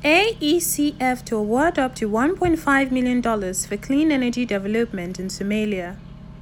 AECF to award up to $1.5 million for clean energy development in Somalia.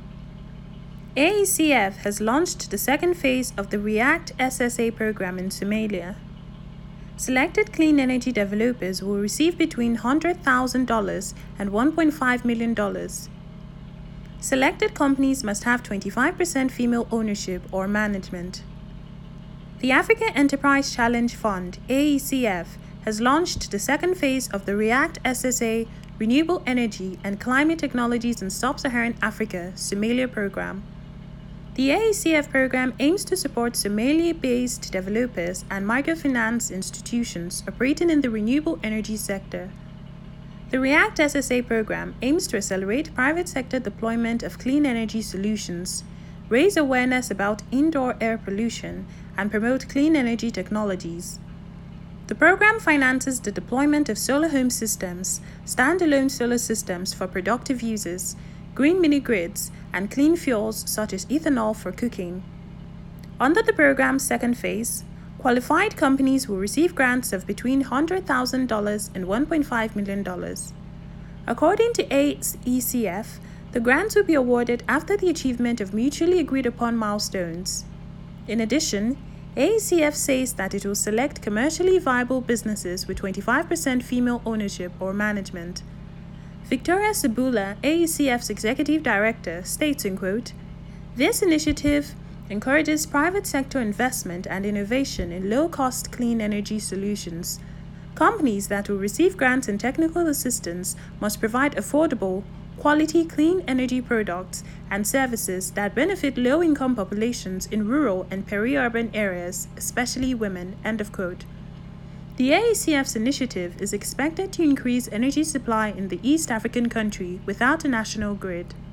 AECF has launched the second phase of the REACT SSA program in Somalia. Selected clean energy developers will receive between $100,000 and $1.5 million. Selected companies must have 25% female ownership or management. The Africa Enterprise Challenge Fund, AECF, has launched the second phase of the REACT SSA Renewable Energy and Climate Technologies in Sub-Saharan Africa Somalia program. The AECF program aims to support Somalia-based developers and microfinance institutions operating in the renewable energy sector. The REACT SSA program aims to accelerate private sector deployment of clean energy solutions, raise awareness about indoor air pollution, and promote clean energy technologies. The program finances the deployment of solar home systems, standalone solar systems for productive uses, green mini-grids, and clean fuels such as ethanol for cooking. Under the program's second phase, qualified companies will receive grants of between $100,000 and $1.5 million. According to AECF, the grants will be awarded after the achievement of mutually agreed upon milestones. In addition, AECF says that it will select commercially viable businesses with 25% female ownership or management. Victoria Sabula, AECF's executive director, states in quote, "This initiative encourages private sector investment and innovation in low-cost clean energy solutions. Companies that will receive grants and technical assistance must provide affordable, quality clean energy products and services that benefit low-income populations in rural and peri-urban areas, especially women." End of quote. The AECF's initiative is expected to increase energy supply in the East African country without a national grid.